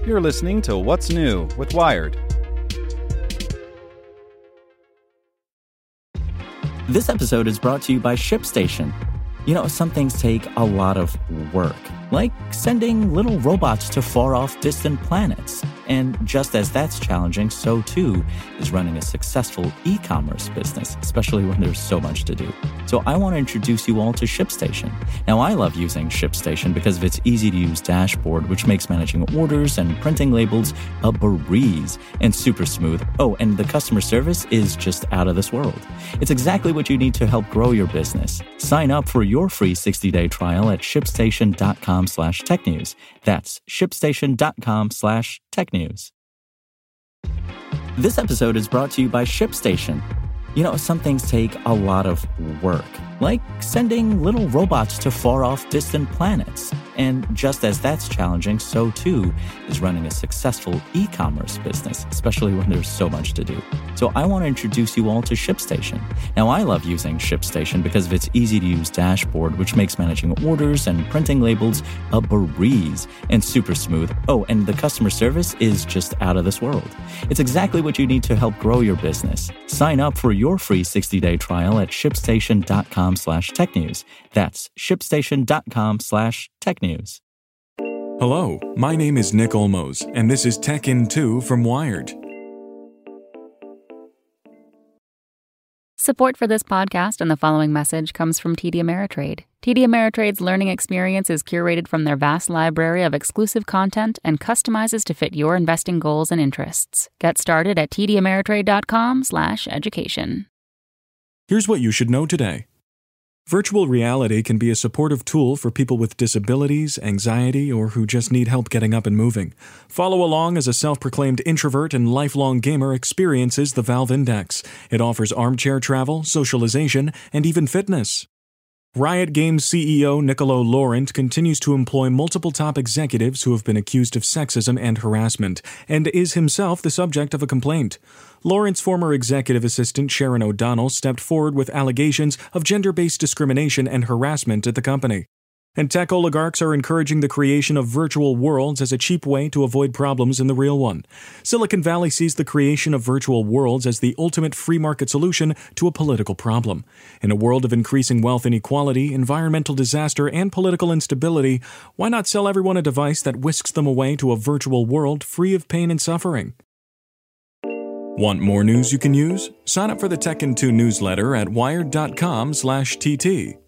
You're listening to What's New with Wired. This episode is brought to you by ShipStation. You know, some things take a lot of work, like sending little robots to far-off distant planets. And just as that's challenging, so too is running a successful e-commerce business, especially when there's so much to do. So I want to introduce you all to ShipStation. Now, I love using ShipStation because of its easy-to-use dashboard, which makes managing orders and printing labels a breeze and super smooth. Oh, and the customer service is just out of this world. It's exactly what you need to help grow your business. Sign up for your free 60-day trial at shipstation.com/technews. That's shipstation.com/technews. This episode is brought to you by ShipStation. You know, some things take a lot of work, like sending little robots to far-off distant planets. And just as that's challenging, so too is running a successful e-commerce business, especially when there's so much to do. So I want to introduce you all to ShipStation. Now, I love using ShipStation because of its easy-to-use dashboard, which makes managing orders and printing labels a breeze and super smooth. Oh, and the customer service is just out of this world. It's exactly what you need to help grow your business. Sign up for your free 60-day trial at shipstation.com/technews. That's shipstation.com/technews. Hello, my name is Nick Olmos, and this is Tech in 2 from Wired. Support for this podcast and the following message comes from TD Ameritrade. TD Ameritrade's learning experience is curated from their vast library of exclusive content and customizes to fit your investing goals and interests. Get started at tdameritrade.com/education. Here's what you should know today. Virtual reality can be a supportive tool for people with disabilities, anxiety, or who just need help getting up and moving. Follow along as a self-proclaimed introvert and lifelong gamer experiences the Valve Index. It offers armchair travel, socialization, and even fitness. Riot Games CEO Nicolo Laurent continues to employ multiple top executives who have been accused of sexism and harassment, and is himself the subject of a complaint. Laurent's former executive assistant Sharon O'Donnell stepped forward with allegations of gender-based discrimination and harassment at the company. And tech oligarchs are encouraging the creation of virtual worlds as a cheap way to avoid problems in the real one. Silicon Valley sees the creation of virtual worlds as the ultimate free market solution to a political problem. In a world of increasing wealth inequality, environmental disaster, and political instability, why not sell everyone a device that whisks them away to a virtual world free of pain and suffering? Want more news you can use? Sign up for the Tech in 2 newsletter at wired.com/TT.